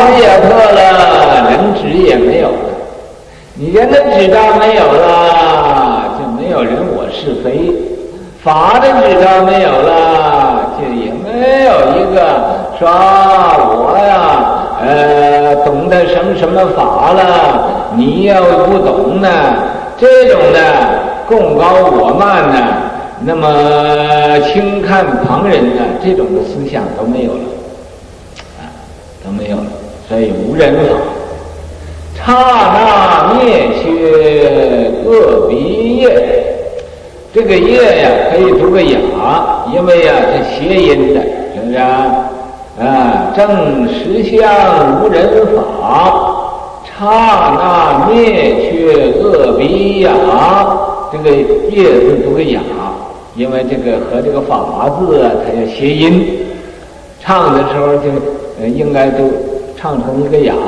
知也破了，人知也没有了。你人的执照没有了，就没有人我是非；法的执照没有了，就也没有一个说我呀，懂得什么法了，你要不懂呢，这种的共高我慢呢，那么轻看旁人呢，这种的思想都没有了，都没有了。所以无人法。刹那灭却恶鼻业，这个业呀可以读个雅，因为呀是谐音的，是不是啊？正实相无人法，刹那灭却恶鼻雅，这个业字读个雅，因为这个和这个法字啊它要谐音，唱的时候就应该都唱成一个雅。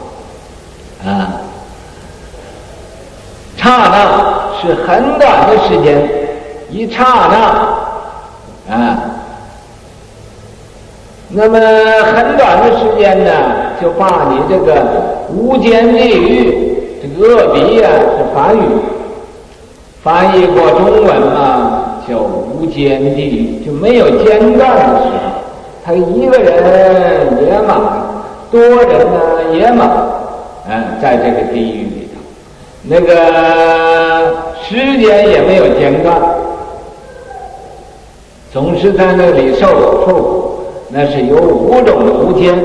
刹那是很短的时间，一刹那那么很短的时间呢，就把你这个无间地狱，这个恶鼻呀是梵语，翻译过中文嘛，叫无间地狱，就没有间断的时候，他一个人也满，多人呢也满。在这个地狱里头，那个时间也没有间断，总是在那里受苦。那是有5种的无间，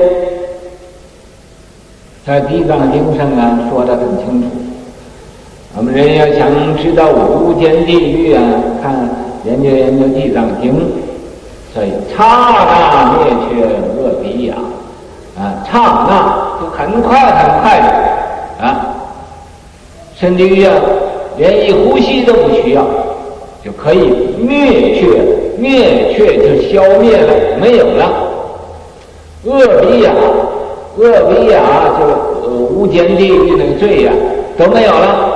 在地藏经上说得很清楚。我们人要想知道无间地狱看研究研究地藏经。所以刹那灭却恶鼻雅，刹那就很快很快的甚至于连一呼吸都不需要，就可以灭却就消灭了，没有了。恶鼻雅就无间地狱那个罪都没有了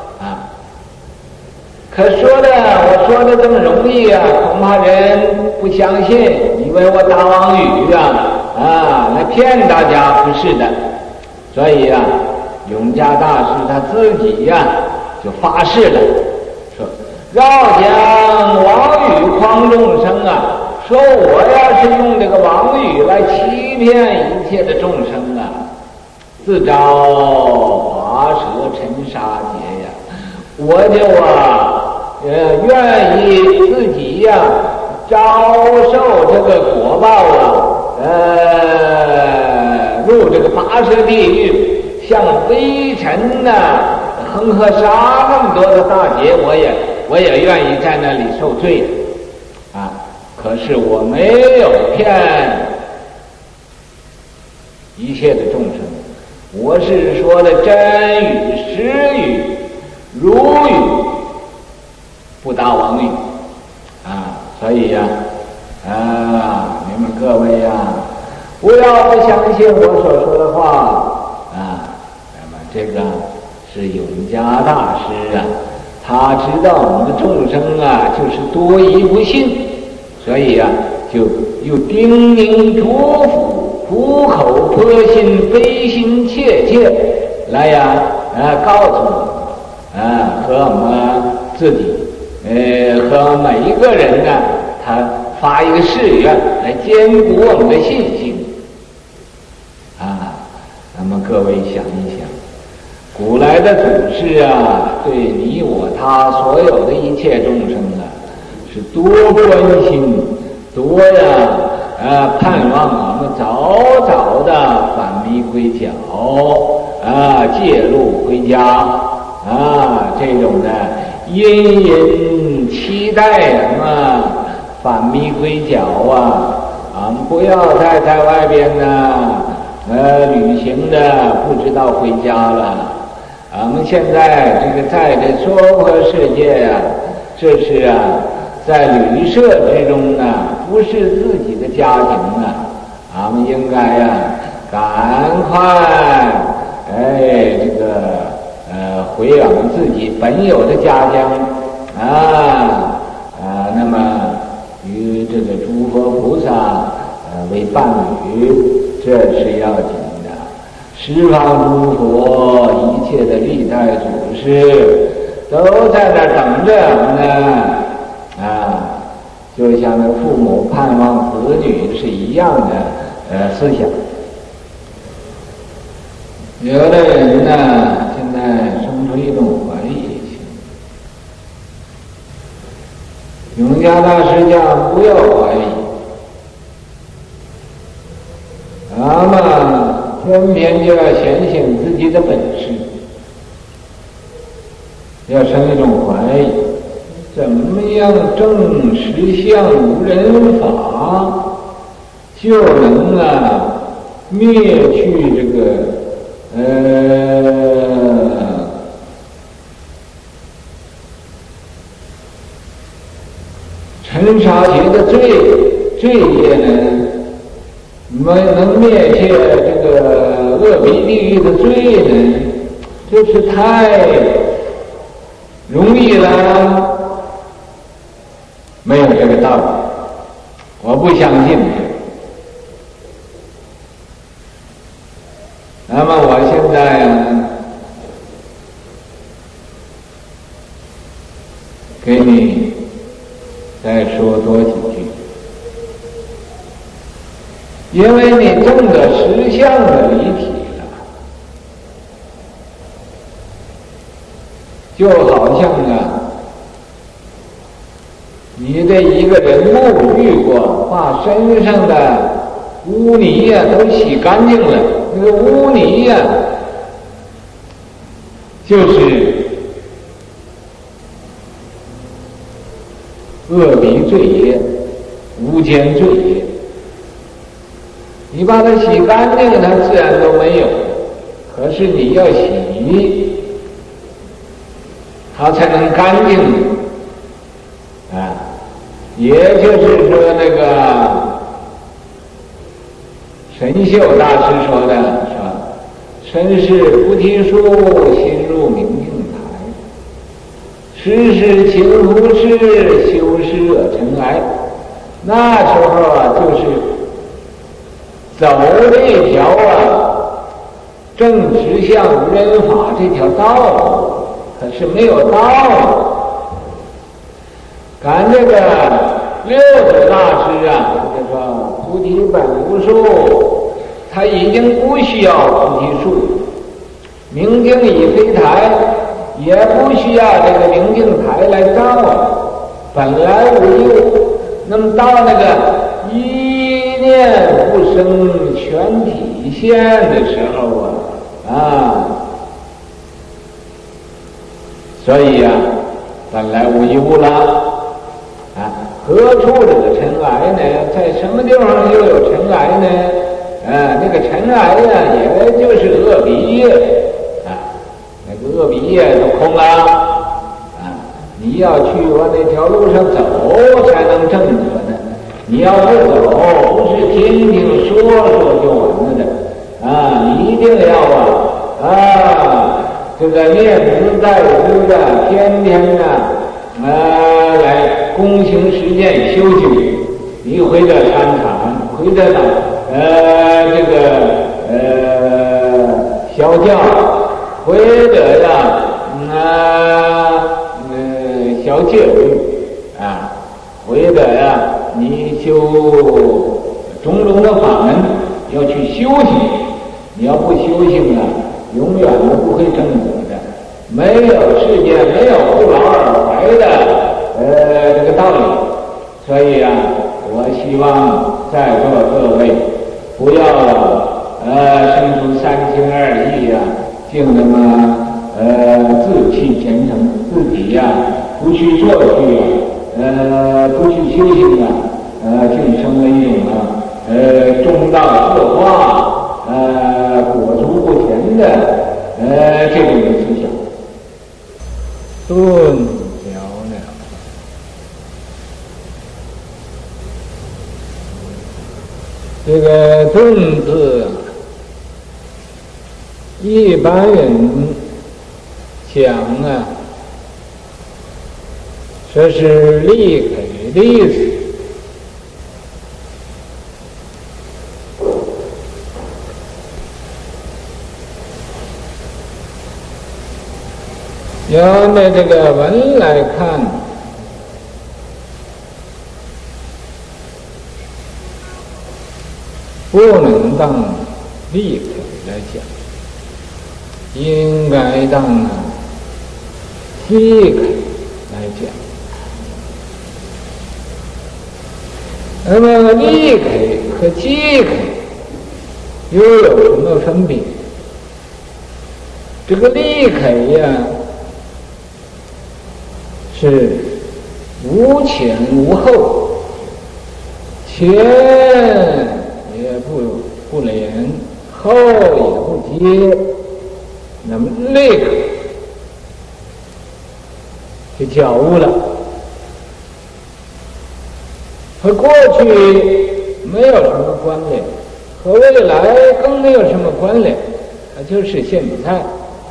可我说的这么容易恐怕人不相信，以为我打妄语来骗大家，不是的。所以永嘉大师他自己就发誓了，说绕将妄语诓众生说我要是用这个妄语来欺骗一切的众生自招拔舌尘沙劫我就愿意自己遭受这个果报入这个拔舌地狱，像微尘恒河沙那么多的大劫，我也愿意在那里受罪可是我没有骗一切的众生，我是说的真语、实语、如语，不打妄语所以你们各位不要不相信我所说的话那么这个是永嘉大师他知道我们众生就是多疑不信，所以就又叮咛嘱咐，苦口婆心，悲心切切来告诉我们和我们自己和每一个人他发一个誓愿来坚固我们的信心那么各位想一想，古来的祖师对你我他所有的一切众生是多关心，多盼望我们早早的返迷归教戒路归家这种的殷殷期待返迷归教不要再在外边旅行的不知道回家了。我们现在这个在这娑婆世界这是在旅社之中不是自己的家庭我们应该赶快这个回往自己本有的家乡那么与这个诸佛菩萨为伴侣，这是要紧的。 十方诸佛，一切的历代祖师都在那等着呢啊，就像那父母盼望子女是一样的思想。有的人呢，现在生出一种怀疑心。永嘉大师讲不要怀疑，那么偏偏就要显现自己的本事，要生一种怀疑，怎么样证实相无人法，就能灭去这个尘沙劫的罪业呢，能灭却这个恶鼻地狱的罪呢，就是太容易了，没有这个道理，我不相信。那么我现在给你再说多几句，因为你证得实相的离体了，就好像你的一个人沐浴过，把身上的污泥都洗干净了，那个污泥就是恶鼻罪业、无间罪业。你把它洗干净，它自然都没有。可是你要洗，它才能干净也就是说，那个神秀大师说的，说身是菩提树，心入明镜台，时时勤拂拭，修饰恶尘埃。那时候就是走这一条正直向无人法这条道路，可是没有道。赶这个六祖大师就说菩提本无树，他已经不需要菩提树，明镜已非台，也不需要这个明镜台来照本来无有。那么到那个一念不生全体现的时候所以本来无一物了何处这个尘埃呢？在什么地方又有尘埃呢？那个尘埃也就是恶鼻业那个恶鼻业都空了你要去往那条路上走才能证得呢。你要不走，不是听听说说就完了的你一定要这个念兹在兹的，天天来躬行实践修行。你回到山场，回到这个小教，回到小戒律回到你修种种的法门，要去修行。你要不修行永远都不会证得的。没有世界，没有不劳而怀的这个道理。所以我希望在座各位不要生出三心二意净那么自欺虔诚，自己不去做去不去修行竟成为一种中道恶化果足不前的这种思想。顿了了，这个顿字一般人讲说是立给的意思。 要按照这个文来看，不能当立口来讲，应该当立口来讲。那么立口和即口又有什么分别？这个立口呀，是无前无后，前也不连，后也不接，那么立口就觉悟了，和过去没有什么关联，和未来更没有什么关联，它就是现在。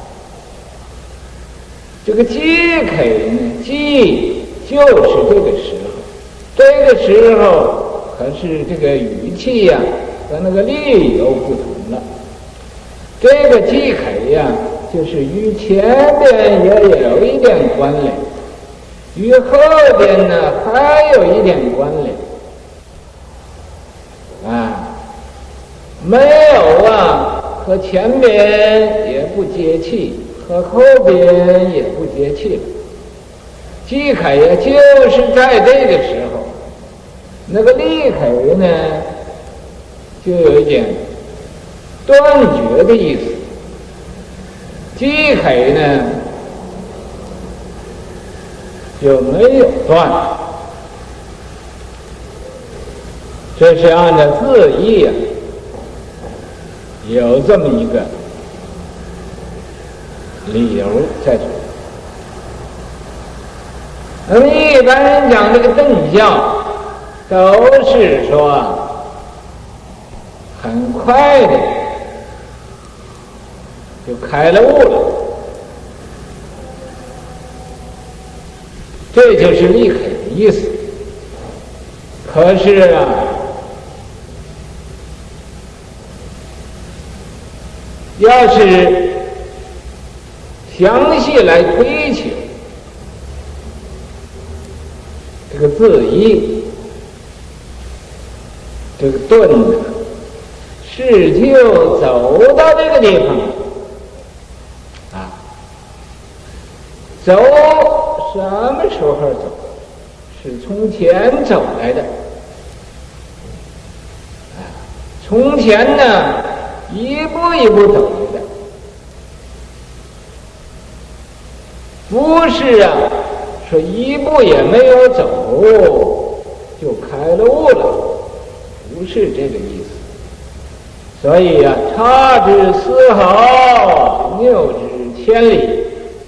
这个即口呢，即就是这个时候，这个时候可是这个语气呀，和那个力又不同了。这个即口呀，就是与前边也有一点关联，与后边呢还有一点关联。没有和前边也不接气，和后边也不接气了。即口呀，就是在这个时候，那个立口呢，就有一点断绝的意思。即口呢，就没有断。这是按照字义有这么一个理由在这。那么一般人讲这个正教，都是说很快的就开了悟了，这就是立口的意思。可是要是详细来推求这个字义，这个顿呢，是就走到这个地方走什么时候走？是从前走来的。从前呢，一步一步走来的，不是说一步也没有走就开了悟了，不是这个意思。所以差之丝毫，谬之千里。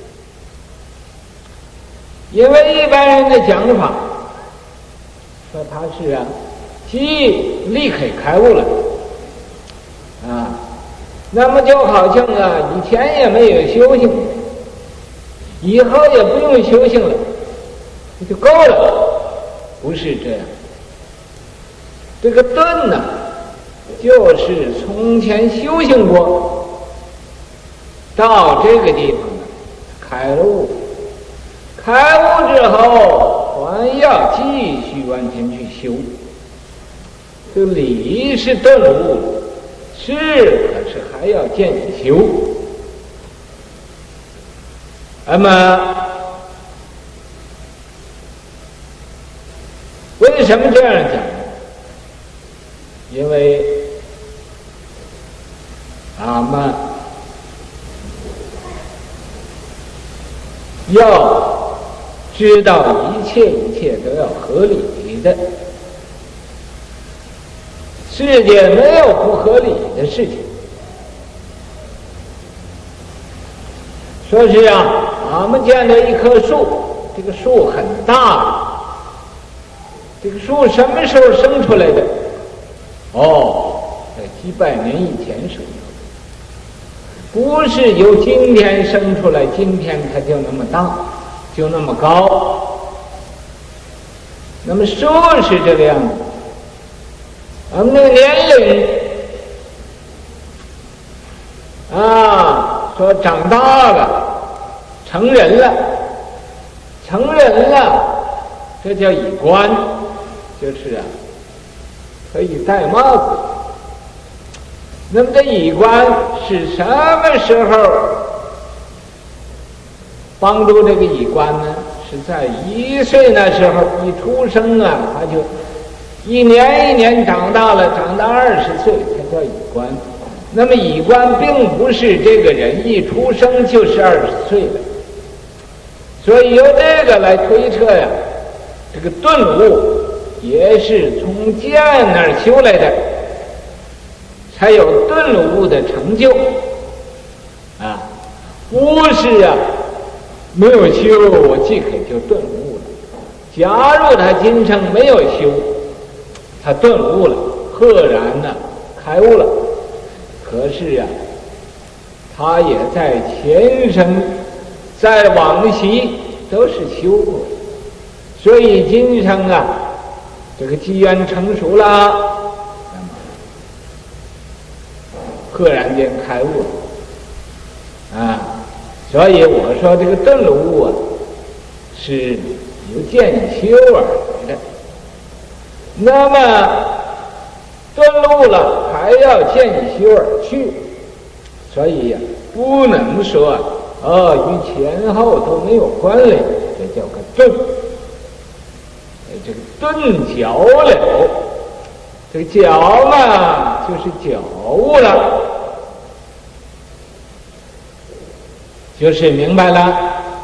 因为一般人的讲法说他是即立刻开悟了那么就好像以前也没有修行，以后也不用修行了，就够了。不是这样，这个顿呢，就是从前修行过，到这个地方开了悟，开悟之后还要继续往前去修。这理是顿悟，是可是还要见修。那么为什么这样讲呢？因为俺们要知道一切都要合理的，世界没有不合理的事情。说是俺们见到一棵树，这个树很大，这个树什么时候生出来的？在几百年以前生出来，不是由今天生出来，今天它就那么大，就那么高。那么树是这个样子，我们那个年龄说长大了， 成人了，成人了，这叫衣冠，就是可以戴帽子。那么这衣冠是什么时候帮助这个衣冠呢？是在1岁那时候，一出生他就一年一年长大了，长到20岁才叫衣冠。那么衣冠并不是这个人一出生就是20岁的，所以由这个来推测这个顿悟也是从剑那儿修来的，才有顿悟的成就不是没有修我即可就顿悟了。假如他今生没有修，他顿悟了，赫然开悟了，可是他也在前生在往昔都是修过，所以今生这个机缘成熟了，那么赫然间开悟了所以我说这个顿悟是由渐修而来的。那么顿悟了还要渐修而去，所以不能说与前后都没有关联，这叫个顿。这个顿脚了，这个脚嘛就是觉悟了，就是明白了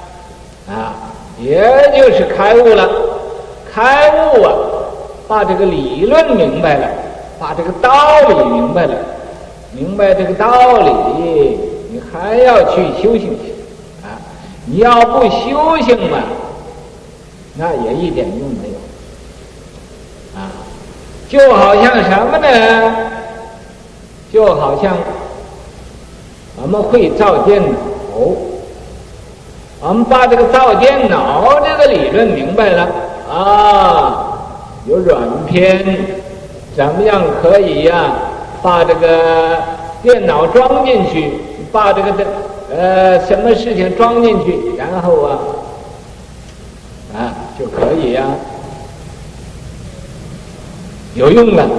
也就是开悟了。开悟把这个理论明白了，把这个道理明白了，明白这个道理，你还要去修行去你要不修行嘛，那也一点用没有就好像什么呢？就好像我们会造电脑，我们把这个造电脑这个理论明白了有软片，怎么样可以把这个电脑装进去，把这个什么事情装进去，然后就可以有用了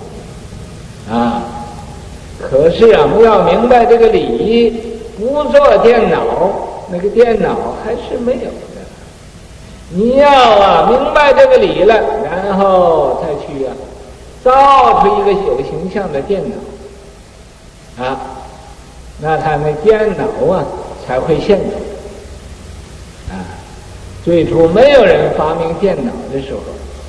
可是我们要明白这个理，不做电脑，那个电脑还是没有的。你要明白这个理了，然后再去造出一个有形象的电脑那他那电脑才会现出最初没有人发明电脑的时候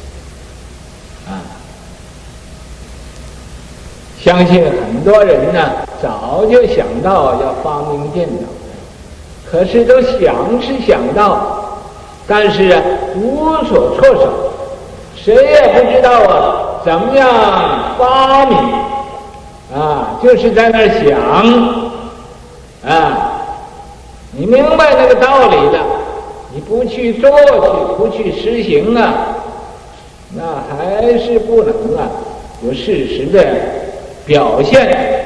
相信很多人早就想到要发明电脑，可是都想是想到，但是无所措手，谁也不知道怎么样发明就是在那儿想你明白那个道理了，你不去做去，不去实行那还是不能有事实的表现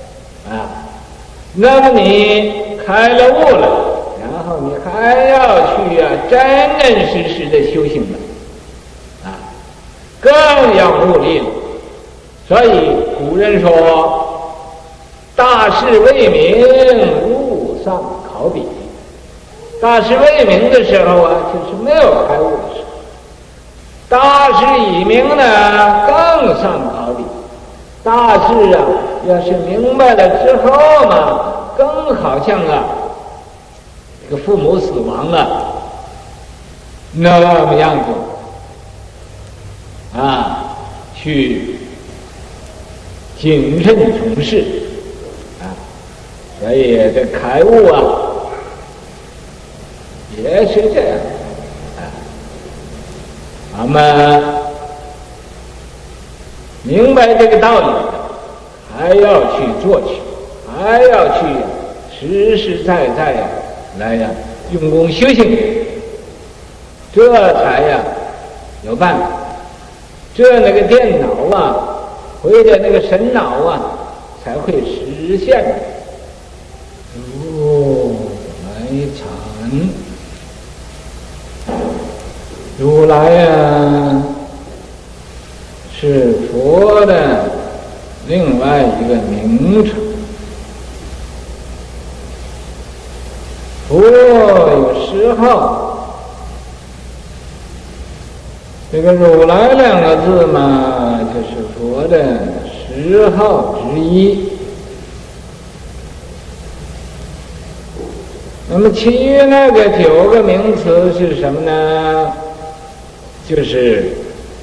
那么你开了悟了，然后你还要去真真实实的修行了更要努力了。所以古人说大事未明路上考妣，大事未明的时候就是没有开悟的时候，大事已明呢更上考妣。大事要是明白了之后嘛，更好像这个父母死亡了那么样子去谨慎从事所以这开悟也是这样我们明白这个道理，还要去做去，还要去实实在在来用功修行，这才有办法。这那个电脑或者那个神脑才会实现。如来藏如来呀，是佛的另外一个名称。佛有10号，这个如来2个字嘛，就是佛的10号之一。那么其余那个9个名词是什么呢？就是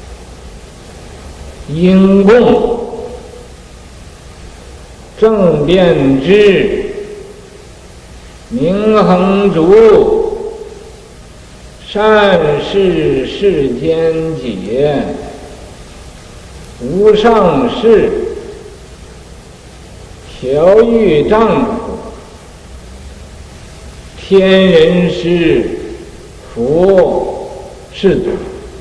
因供、正遍知、明恒足、善事世间解、无上士、调御丈夫、天人师、佛、世尊。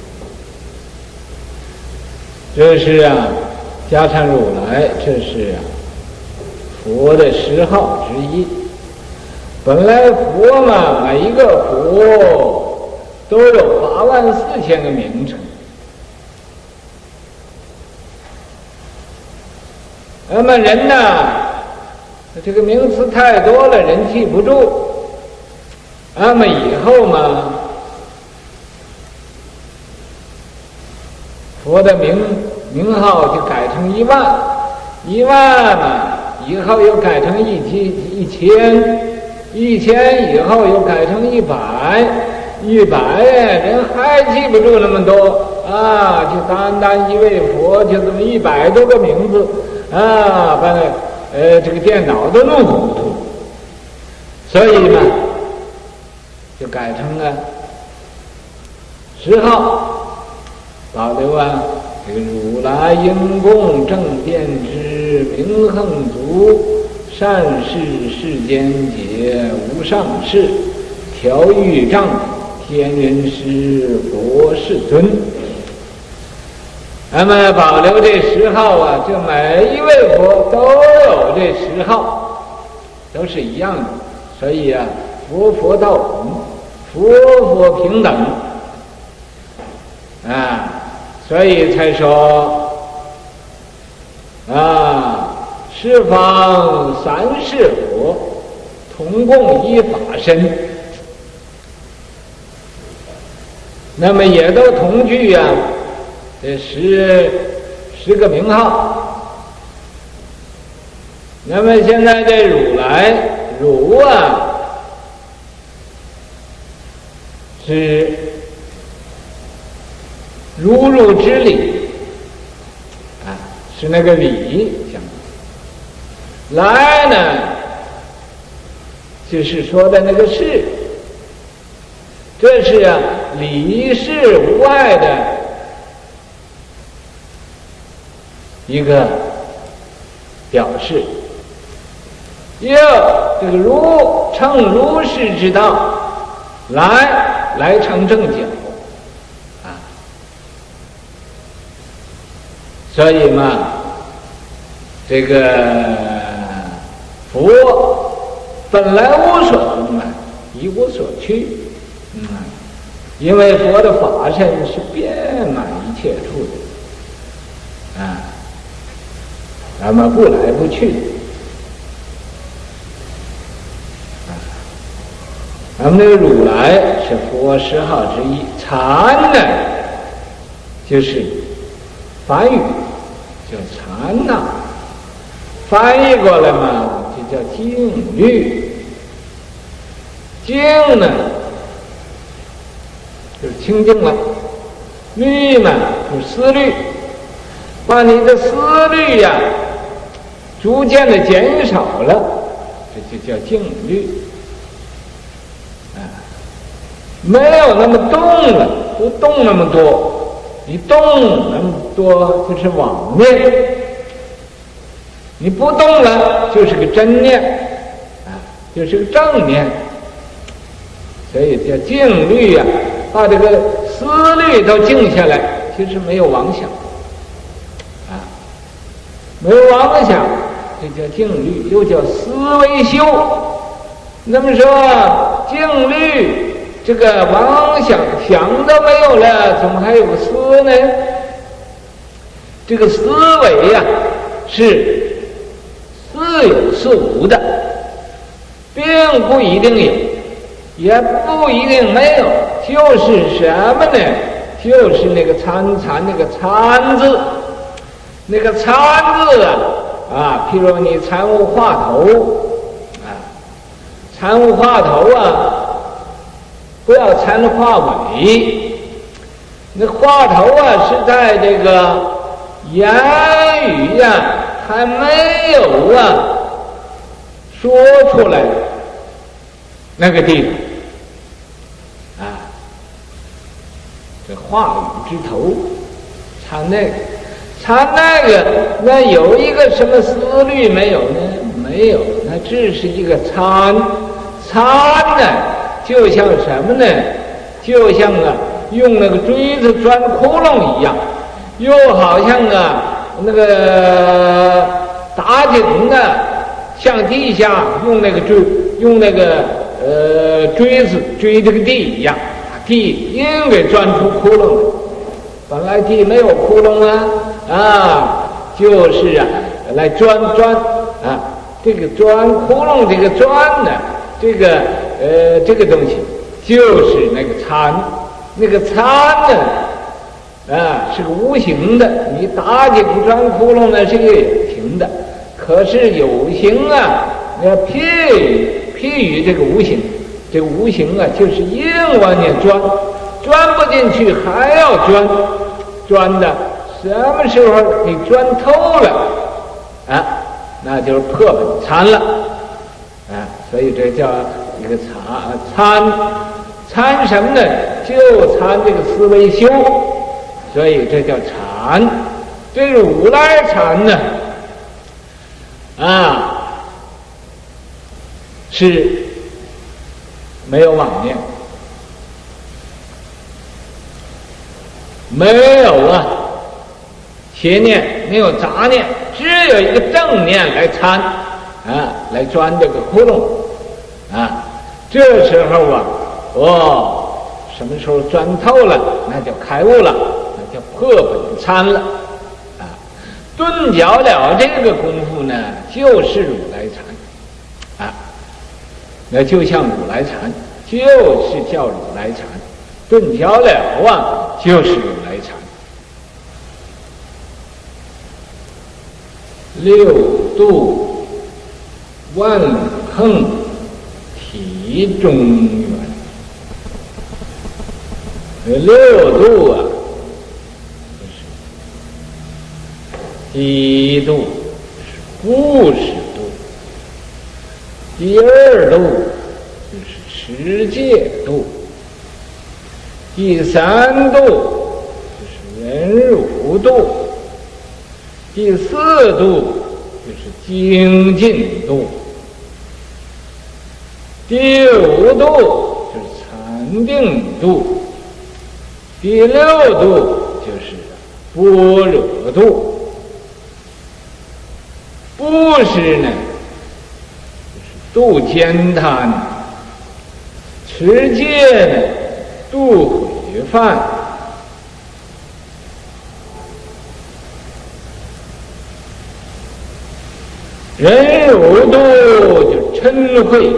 这是加上如来，这是佛的10号之一。本来佛嘛，每一个佛都有84000个名称，那么人呢，这个名词太多了，人记不住。那么以后嘛，佛的名号就改成10000，10000嘛，以后又改成1000，1000以后又改成100，100人还记不住那么多啊！就单一位佛就这么100多个名字啊，把这个电脑都弄糊涂，所以嘛，就改成了10号。保留这个如来因供正遍知明恒足善事世间解无上士调御丈天人师佛世尊。那么保留这10号就每一位佛都有这10号，都是一样的。所以佛道同，佛平等所以才说十方3世佛同共一法身，那么也都同具这十个名号。那么现在这如来如是如之理是那个理相。来呢，就是说的那个事，这是理事无碍的一个表示。又这个如乘如是之道，来成正觉所以嘛，这个佛本来无所不一无所去，因为佛的法身是遍满一切处的，那么不来不去的，那么这个如来是佛10号之一。禅呢，就是梵语叫禅翻译过来嘛，就叫静虑。静呢，就是清净了；虑呢，就是思虑。把你的思虑逐渐的减少了，这就叫静虑。没有那么动了，不动那么多，你动那么多就是妄念，你不动了就是个真念，就是个正念，所以叫静虑把这个思虑都静下来，其实没有妄想，没有妄想，这叫静虑，又叫思维修。 那么说静虑这个妄想都没有了，怎么还有个思呢？这个思维呀，是似有似无的，并不一定有，也不一定没有，就是什么呢？就是那个参那个参字，那个参字啊，譬如你参悟话头啊，参悟话头啊，不要参话尾。那话头啊，是在这个言语呀，还没有说出来那个地方啊，这话语之头，参那个，那有一个什么思虑没有呢？没有，那只是一个参呢，就像什么呢？就像用那个锥子钻窟窿一样，又好像那个打井向地下用那个锥子锥这个地一样，地硬给钻出窟窿来。本来地没有窟窿就是来钻这个钻窟窿，这个钻呢，这个东西就是那个参，那个参呢是个无形的，你打井钻窟窿呢是个有形的，可是有形要譬喻这个无形，这个无形就是硬往你钻不进去，还要钻的，什么时候你钻透了那就是破本参了所以这叫一个参什么呢？就参这个思维修，所以这叫禅。这个如来禅呢是没有妄念，没有邪念，没有杂念，只有一个正念来参来钻这个窟窿这时候什么时候钻透了，那就开悟了，那叫破本参了顿觉了这个功夫呢，就是如来禅那就像如来禅，就是叫如来禅，顿觉了就是如来禅。六度万恒体中原，六度就是第一度是布施度，第二度就是持戒度，第三度就是忍辱度，第四度就是精进度，第五度就是禅定度，第六度就是般若度。布施呢，就是度慳贪；持戒呢，度毁犯；忍辱度就嗔恚；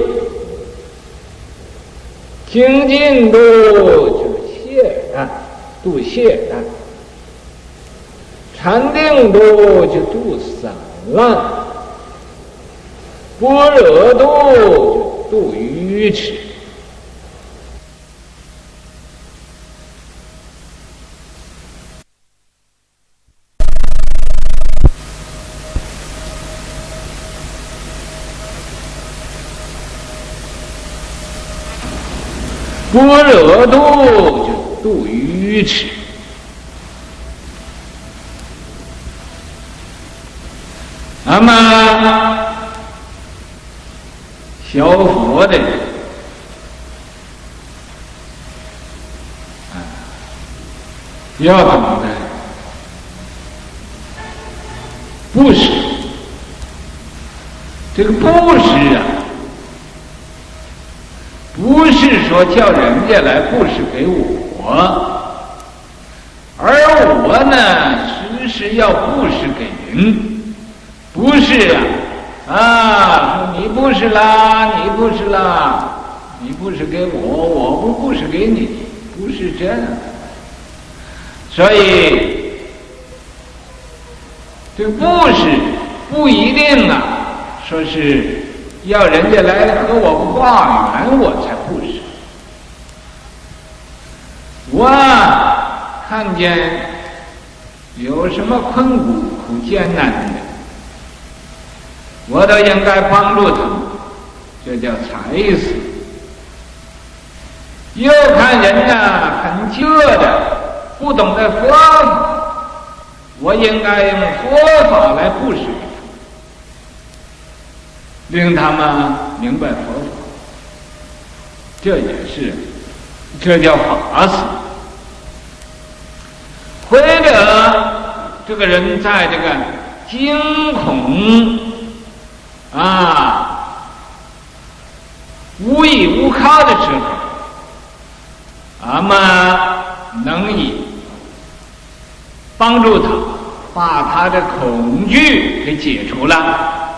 精进度就是懈怠，度懈怠；禅定度就度散乱；般若度就度愚痴。般若度就度愚痴。那么学佛的要懂得布施，这个布施说叫人家来布施给我，而我呢，时要布施给人，不是说你布施啦，你布施啦，你布施给我，我不布施给你，不是这样。所以这个布施不一定说是要人家来和我化缘我才布施。我看见有什么困苦艰难的，我都应该帮助他们，这叫财死。又看人很倔的，不懂得佛法，我应该用佛法来布施给他们，令他们明白佛法。这也是，这叫法死。或者这个人在这个惊恐无依无靠的时候，俺们能以帮助他把他的恐惧给解除了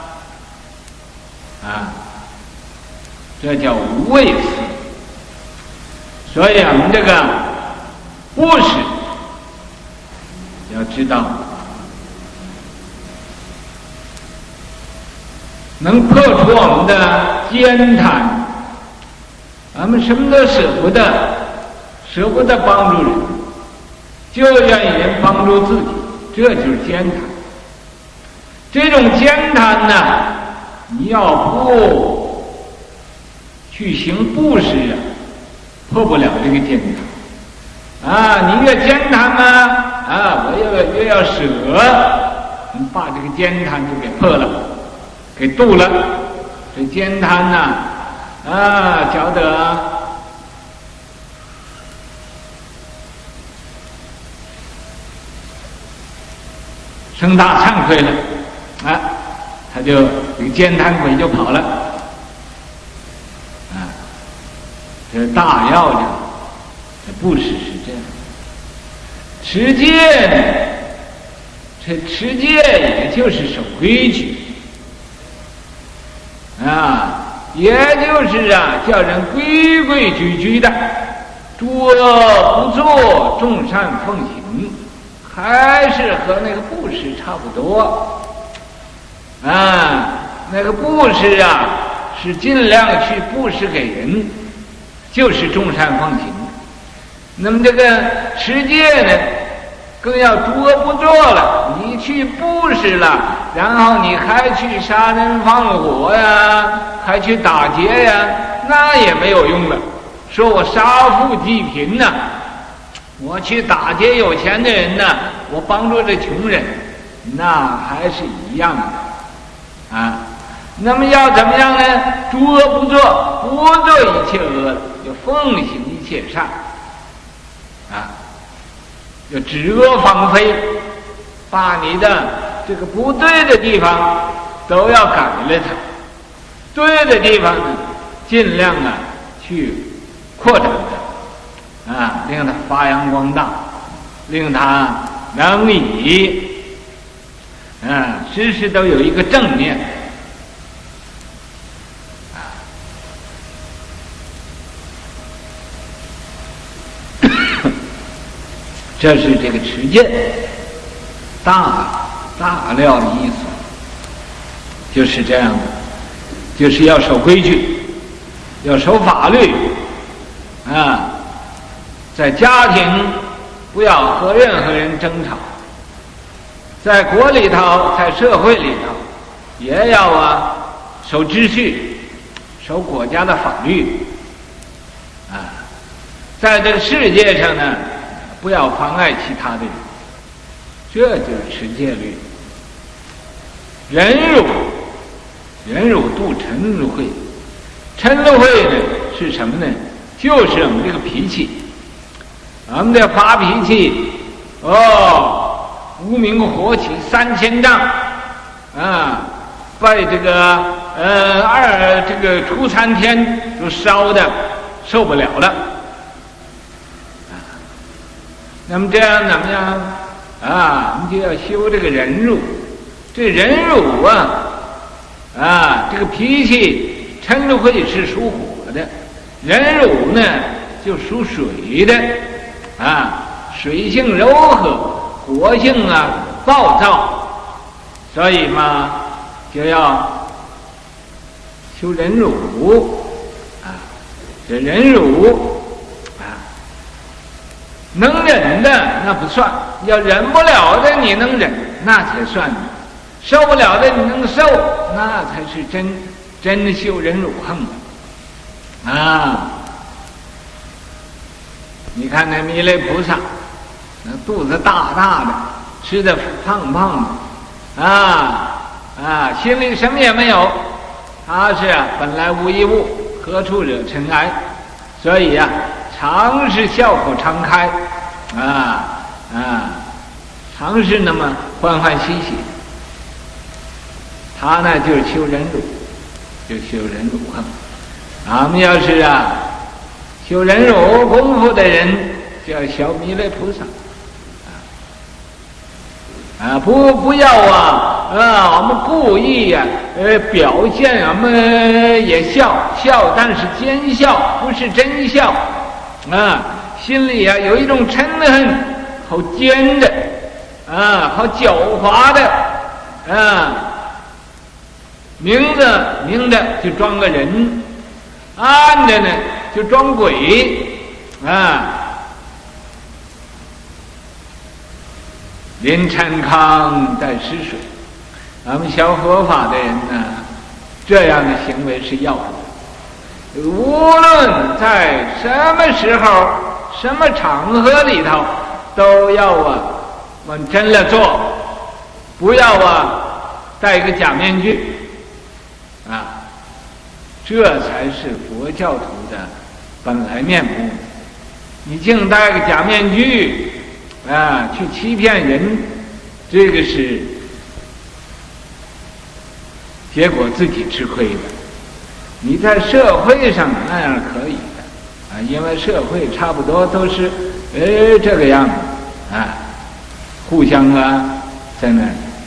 这叫无畏死。所以我们这个布施要知道，能破除我们的慳贪，我们什么都舍不得帮助人，就愿意人帮助自己，这就是慳贪。这种慳贪你要不去行布施破不了这个慳贪你越慳贪我越要舍，你把这个慳贪就给破了，给度了。这慳贪觉得生大惭愧了他就这个慳贪鬼就跑了这大要讲这布施是这样。持戒呢，这持戒也就是守规矩也就是叫人规规矩矩的，作不做，众善奉行，还是和那个布施差不多那个布施是尽量去布施给人，就是众善奉行。那么这个持戒呢，更要多不做了。你去布施了，然后你还去杀人放火还去打劫那也没有用了。说我杀富济贫我去打劫有钱的人我帮助这穷人，那还是一样的那么要怎么样呢？作不做，不做一切恶，就奉行一切善就止恶防非，把你的这个不对的地方都要改了它，对的地方呢尽量去扩展它令它发扬光大，令它能以时时都有一个正面这是这个持戒大料的意思，就是这样的，就是要守规矩，要守法律在家庭不要和任何人争吵，在国里头，在社会里头也要守秩序，守国家的法律在这个世界上呢不要妨碍其他的人，这就是持戒律。忍辱度嗔怒恚。嗔怒恚呢是什么呢？就是我们这个脾气，我们的发脾气无名火起3000丈被这个这个初3天就烧的受不了了。那么这样怎么样啊？你就要修这个忍辱。这忍辱这个脾气嗔恚是属火的，忍辱呢就属水的水性柔和，火性暴躁，所以嘛就要修忍辱这忍辱能忍的那不算，要忍不了的你能忍那才算呢，受不了的你能受，那才是真的修忍辱恨你看那弥勒菩萨，那肚子大大的，吃的胖胖的心里什么也没有，他是本来无一物，何处惹尘埃，所以常是笑口常开常是那么欢欢喜喜。他呢就是修忍辱，就修忍辱恨。俺们要是修忍辱功夫的人，就要学弥勒菩萨不要我们故意表现我们也笑，但是奸笑，不是真笑心里有一种嗔恨，好奸的好狡猾的明的就装个人，暗的呢就装鬼临禅康带湿水。咱们学佛法的人呢，这样的行为是要的，无论在什么时候什么场合里头都要往真了做，不要戴一个假面具这才是佛教徒的本来面目。你净戴个假面具去欺骗人，这个是结果自己吃亏的。你在社会上那样可以的因为社会差不多都是这个样子互相在那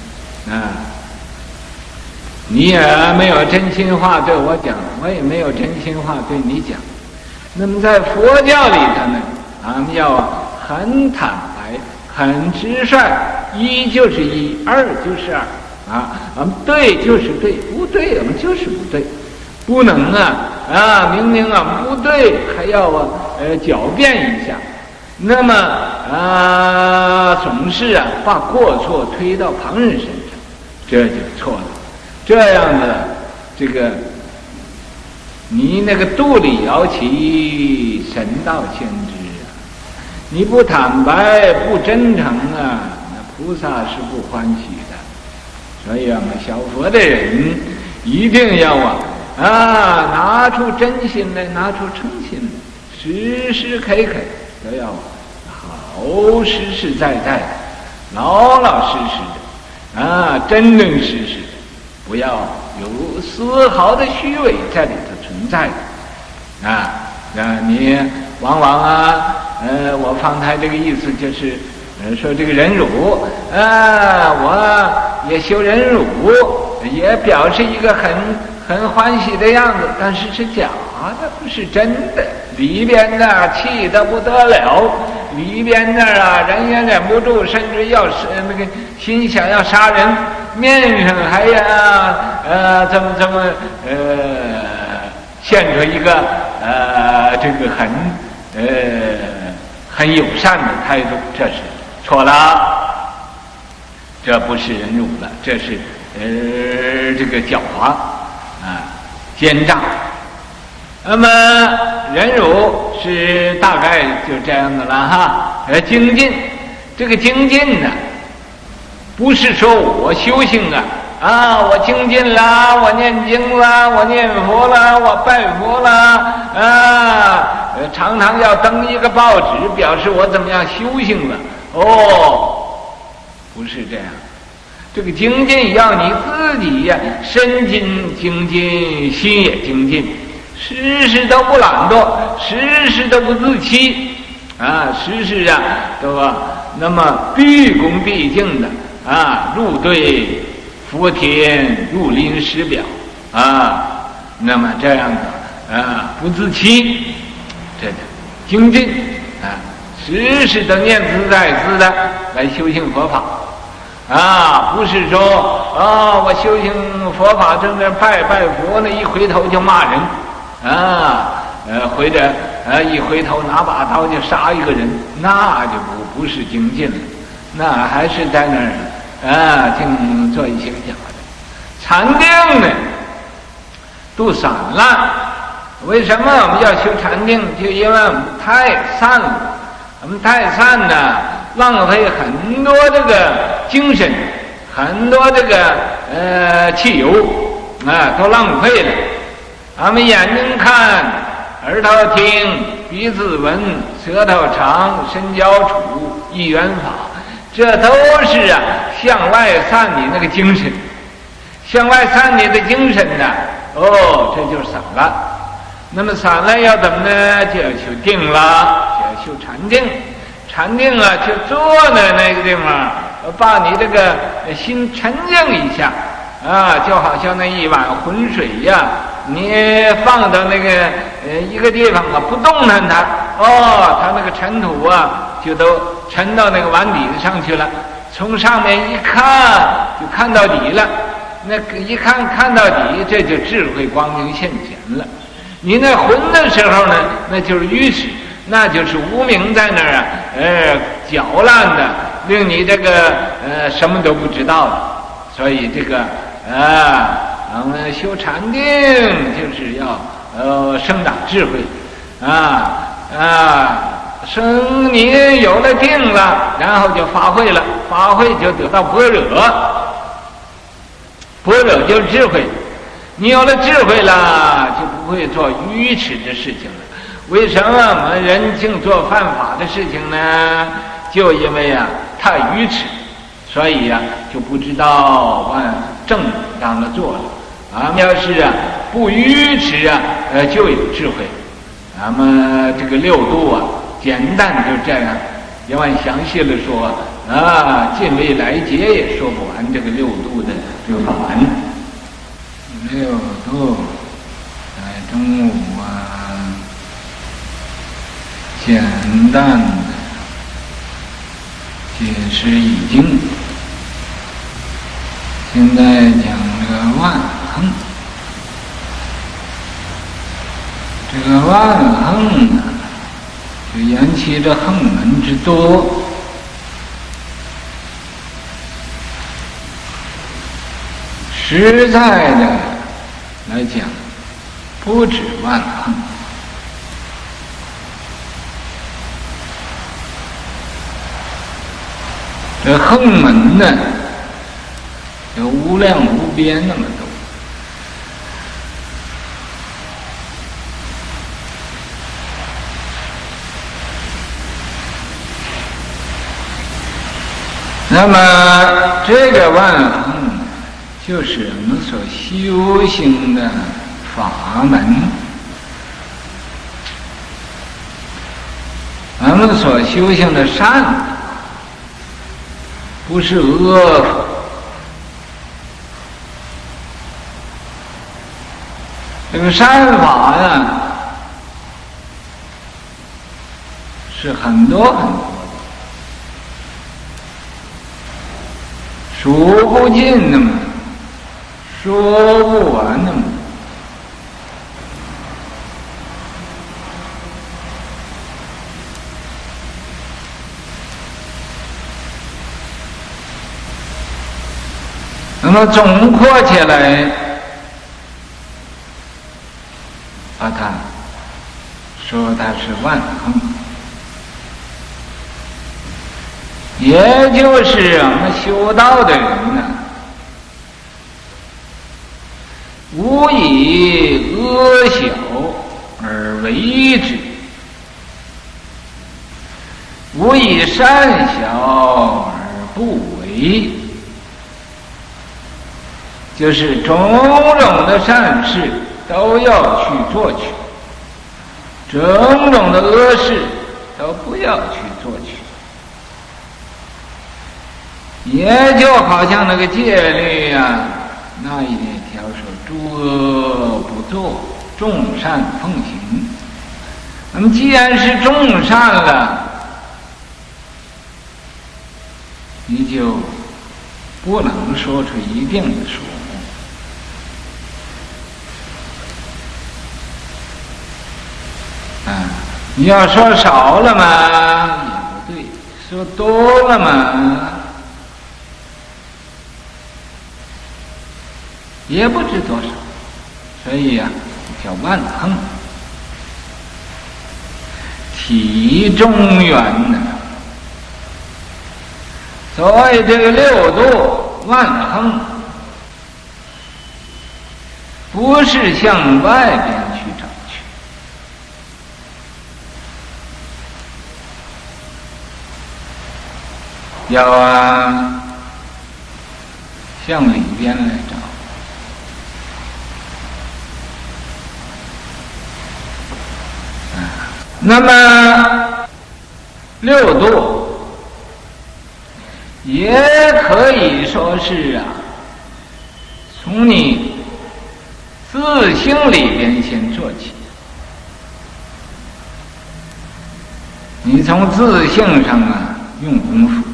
你也没有真心话对我讲，我也没有真心话对你讲。那么在佛教里头呢，俺们要很坦白，很直率，一就是一，二就是二俺们对就是对，不对我们就是不对，不能明明不对还要狡辩一下。那么总是把过错推到旁人身上，这就错了。这样的这个你那个肚里摇旗，神道先知你不坦白不真诚那菩萨是不欢喜的。所以我们学佛的人一定要拿出真心来，拿出诚心来，时时刻刻都要好实实在在的，老老实实的真真实实的，不要有丝毫的虚伪在里头存在的你往往我方才这个意思就是说这个忍辱我也修忍辱，也表示一个很欢喜的样子，但是是假的，不是真的。里边气得不得了，里边人也忍不住，甚至要那个心想要杀人，面上还这么现出一个这个很友善的态度，这是错了，这不是忍辱了，这是这个狡猾奸诈。那么忍辱是大概就这样的了精进，这个精进呢，不是说我修行我精进了，我念经了，我念佛了，我拜佛了常常要登一个报纸表示我怎么样修行了不是这样。这个精进要你自己身精精进，心也精进时时都不懒惰，时时都不自欺啊，时时啊都那么毕恭毕敬的啊，入对佛田，入临师表啊，那么这样的啊，不自欺，这个精进啊，时时都念兹在兹的来修行佛法啊，不是说啊，我修行佛法正在拜佛呢，一回头就骂人啊，或者一回头拿把刀就杀一个人，那就不是精进了，那还是在那儿啊，净做一些假的。禅定呢，都散了。为什么我们要修禅定？就因为我们太散了，我们太散了，浪费很多这个精神，很多这个汽油啊，都浪费了。我们眼睛看，耳朵听，鼻子闻，舌头尝，身交触，意缘法，这都是啊向外散你那个精神，向外散你的精神呢，哦，这就散了。那么散了要怎么呢？就要修定了，就要修禅定。禅定啊，就坐在那个地方，把你这个心沉静一下啊，就好像那一碗浑水呀，你放到那个一个地方啊，不动弹它，哦，它那个尘土啊，就都沉到那个碗底子上去了。从上面一看，就看到底了。那一看到底，这就智慧光明现前了。你那混的时候呢，那就是愚痴，那就是无明在那儿啊，搅乱的，令你这个什么都不知道了。所以这个我们修禅定就是要生长智慧生你有了定了，然后就发挥了，发挥就得到般若，般若就是智慧。你有了智慧了，就不会做愚痴的事情了。为什么我们人净做犯法的事情呢？就因为啊太愚痴，所以啊就不知道按正当的做了。俺们要是啊不愚痴啊，就有智慧。咱们这个六度啊，简单就这样。要按详细的说啊，尽未来劫也说不完这个六度的这个法门。六度在中午啊，简单的解释已经。现在讲这个万恒，这个万恒啊，就言其这横门之多。实在的来讲，不止万恒，这横门呢，有无量无边那么多。那么这个万恒就是我们所修行的法门，我们所修行的善法，不是恶法。这个善法呀，是很多很多的，数不尽的嘛，说不完的嘛。那么总括起来，把它说它是万恒，也就是我们修道的人呢，无以阿小而为之，无以善小而不为，就是种种的善事都要去做去，种种的恶事都不要去做去。也就好像那个戒律啊，那一条说诸恶不作，众善奉行。那么既然是众善了，你就不能说出一定的数目啊。你要说少了嘛也不对，说多了嘛也不知多少，所以啊叫万恒，体中原呢。所谓这个六度万恒，不是向外边去找去，要啊向里边来找。那么六度也可以说是啊，从你自性里边先做起。你从自性上啊用功夫，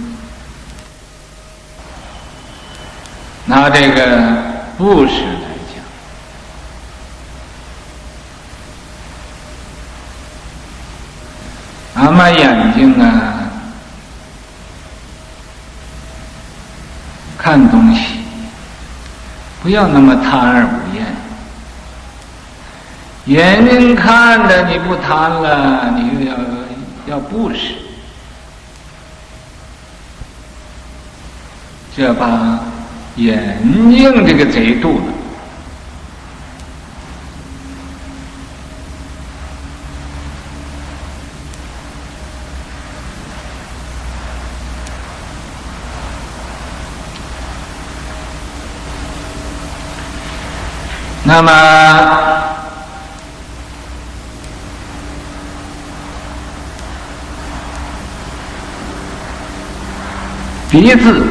拿这个布施来讲，俺们眼睛啊看东西不要那么贪而不厌，眼睛看着你不贪了，你又要布施，这把眼睛这个贼度了。那么鼻子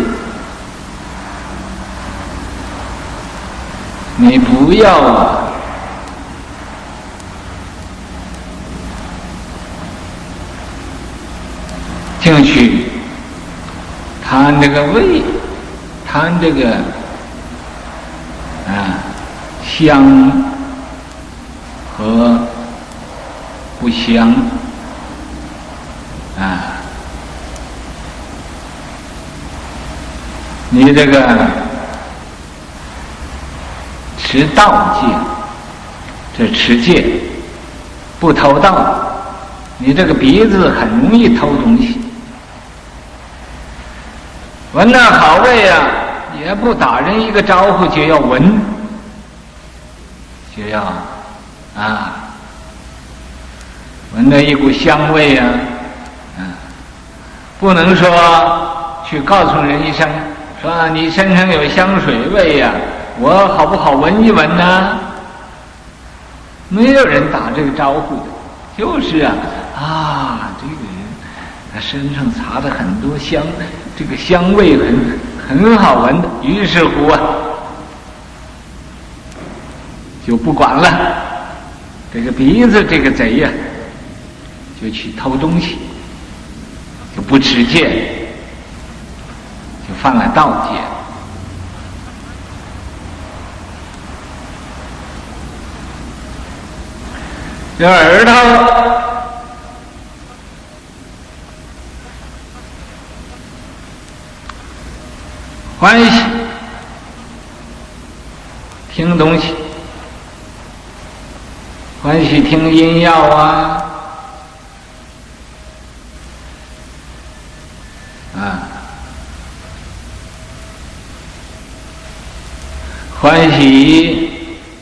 你不要啊进去贪这个味，贪这个香和不香啊，你这个持道戒，这持戒不偷盗，你这个鼻子很容易偷东西。闻那好味啊，也不打人一个招呼就要闻，就要闻到一股香味啊，不能说去告诉人一声，说你身上有香水味呀，我好不好闻一闻呢？没有人打这个招呼的，就是这个人他身上擦的很多香，这个香味很好闻的，于是乎就不管了，这个鼻子这个贼呀，就去偷东西，就不持戒，就犯了盗戒。这耳朵欢喜听东西，欢喜听音乐欢喜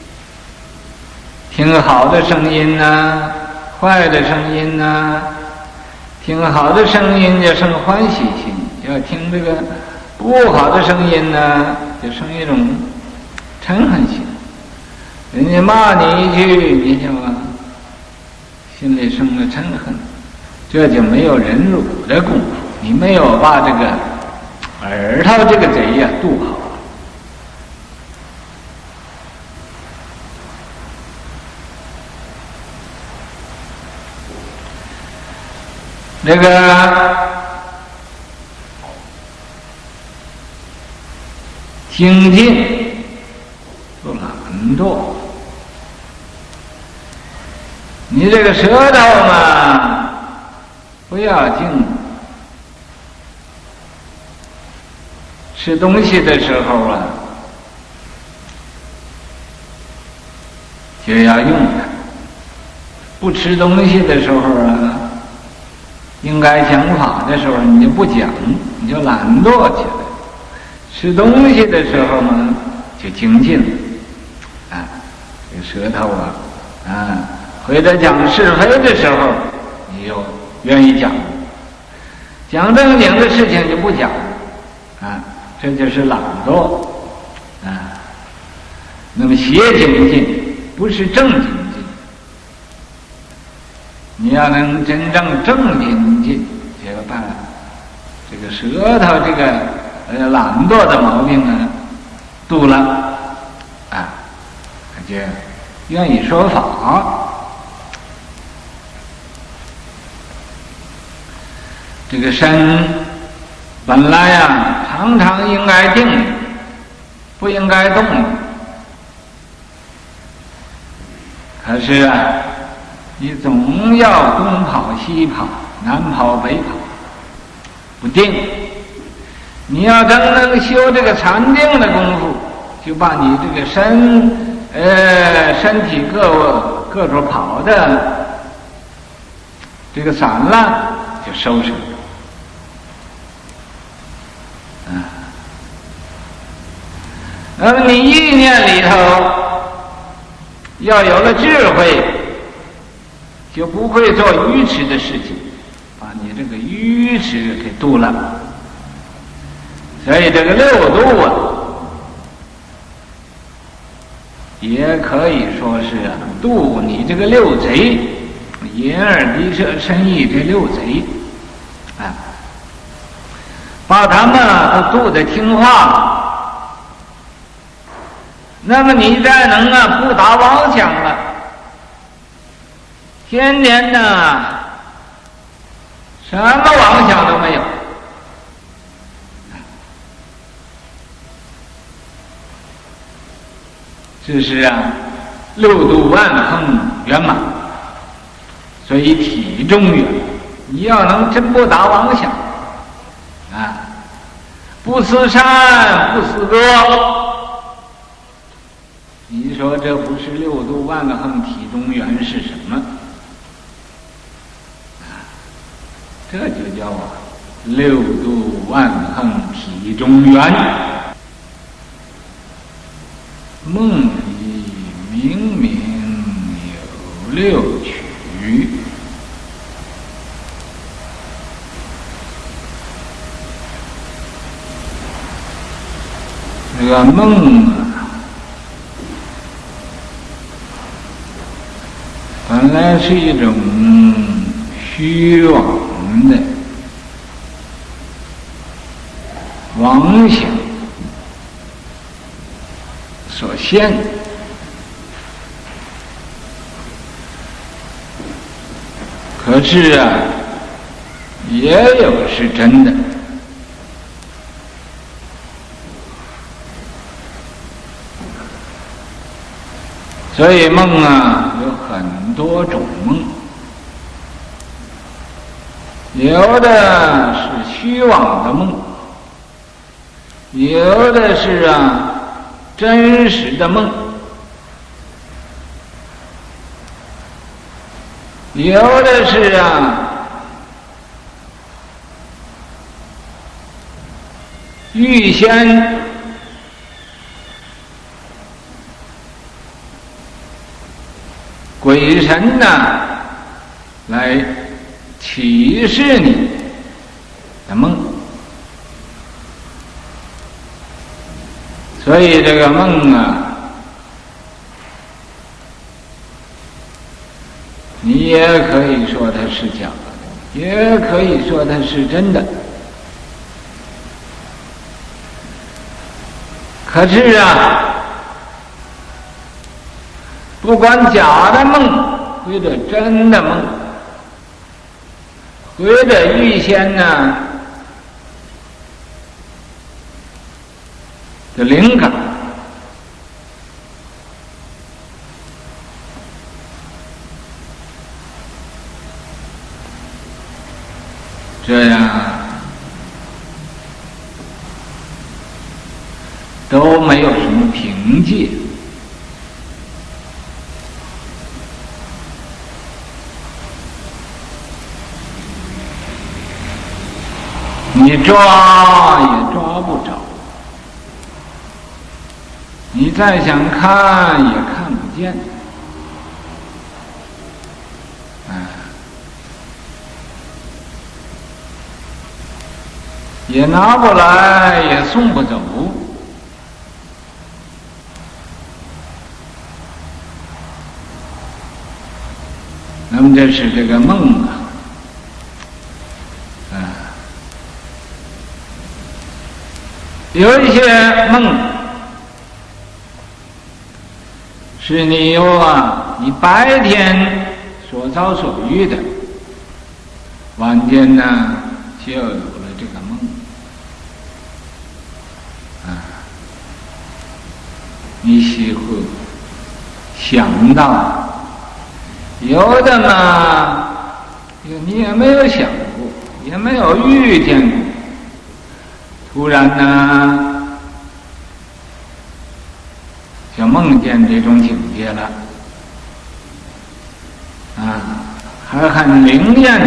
听好的声音坏的声音听好的声音就生欢喜心，要听这个不好的声音就生一种嗔恨心。 人家骂你一句，你就心里生了嗔恨，这就没有忍辱的功夫，你没有把这个耳朵这个贼呀渡好。那个精进不懒惰，你这个舌头嘛不要净，吃东西的时候啊就要用它，不吃东西的时候啊应该讲法的时候你就不讲，你就懒惰起来，吃东西的时候嘛就精进啊，这个舌头啊回头讲是非的时候你就愿意讲，讲正经的事情就不讲啊，这就是懒惰啊。那么邪精进不是正精进，你要能真正正精进，这个把这个舌头这个懒惰的毛病呢度了啊，就愿意说法。这个身本来呀常常应该定，不应该动，可是啊你总要东跑西跑，南跑北跑，不定。你要真能修这个禅定的功夫，就把你这个身体各处跑的这个散乱就收拾了。那么你意念里头要有了智慧，就不会做愚痴的事情，把你这个愚痴给度了。所以这个六度啊也可以说是度你这个六贼，眼耳鼻舌身意这六贼啊，把他们都度得听话。那么你再能不打妄想了，天天什么妄想都没有，这是六度万恒圆满，所以体中圆。你要能真不打妄想啊，不思善不思恶，你说这不是六度万恒体中圆是什么？这就叫六度万恒体中圆。梦里明明有六曲，这个梦本来是一种虚妄的妄想所现，可是也有是真的。所以梦有很多种梦，有的是虚妄的梦，有的是真实的梦，有的是预先鬼神来启示你的梦。所以这个梦你也可以说它是假的，也可以说它是真的。可是啊，不管假的梦或者真的梦，或者预先呢的灵感，这样都没有什么凭借。你抓也抓不着，你再想看也看不见，也拿不来，也送不走。那么这是这个梦啊，有一些梦是你你白天所遭所遇的，晚间呢就有了这个梦你是会想到，有的嘛你也没有想过，也没有遇见过，突然呢就梦见这种境界了还很灵验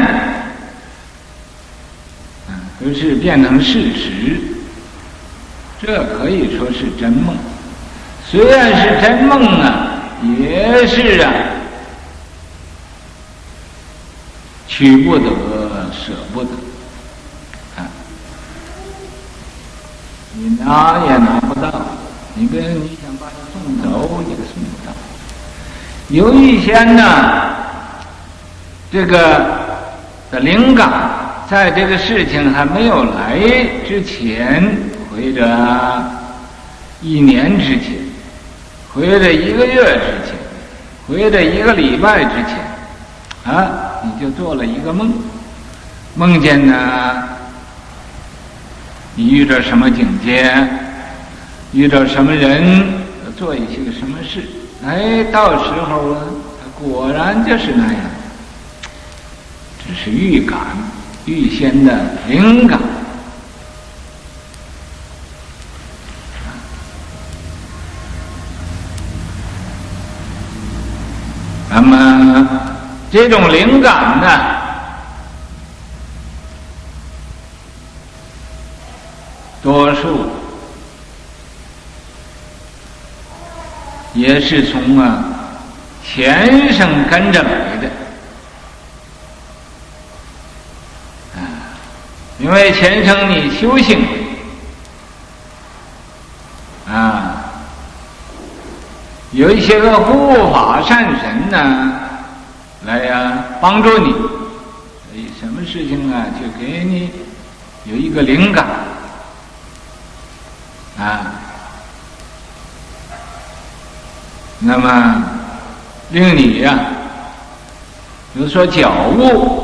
可是变成事实，这可以说是真梦。虽然是真梦也是取不得舍不得你拿也拿不到，你想把它送走也送不到。有一些这个的灵感在这个事情还没有来之前，或者1年之前，或者1个月之前，或者1个礼拜之前你就做了一个梦，梦见你遇到什么境界，遇到什么人，做一些什么事，到时候果然就是那样，这是预感，预先的灵感。那么这种灵感多数也是从前生跟着来的因为前生你修行有一些个护法善神来帮助你，所以什么事情就给你有一个灵感那么令你有所觉悟